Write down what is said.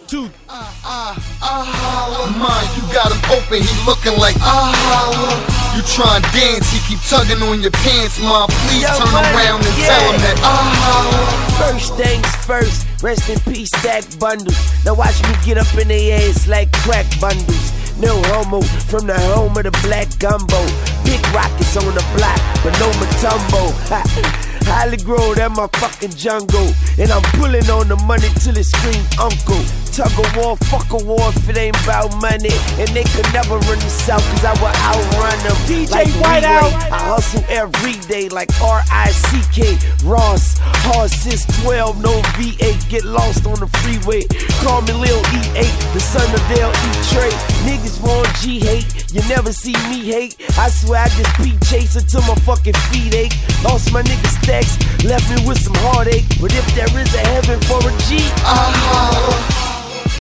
2. Mind, you got him open, he looking like you trying to dance, he keep tugging on your pants, Mom. Please turn around and tell him that First things first, rest in peace, stack bundles. Now watch me get up in their ass like crack bundles. No homo from the home of the black gumbo. Big rockets on the block, but no Matumbo. Highly grow, that my fucking jungle. And I'm pulling on the money till it scream uncle. Tug of war, fuck a war if it ain't about money. And they could never run the south cause I will outrun them. DJ like Whiteout. I hustle every day like R-I-C-K. Ross, hard since 12, no V8. Get lost on the freeway. Call me Lil E8, the son of Dale E. Trey. Niggas want G-hate, you never see me hate. I swear I just beat chasing till my fucking feet ache. Lost my nigga stacks, left me with some heartache. But if there is a heaven for a G,